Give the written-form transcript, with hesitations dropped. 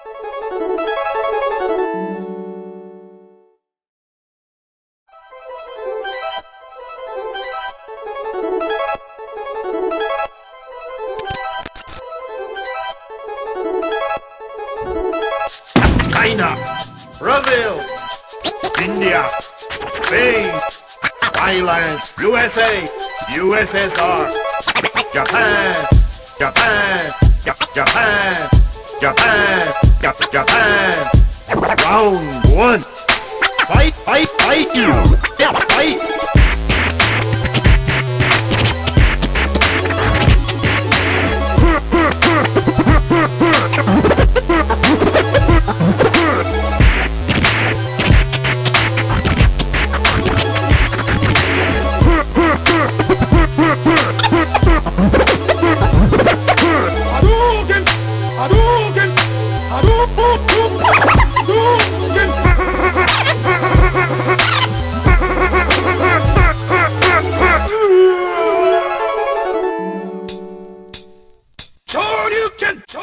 China, Brazil, India, Spain, Thailand, USA, USSR, Japan, Japan, Japan, Japan, Japan. Round one. Fight, fight, fight you. Fight. Shoryuken!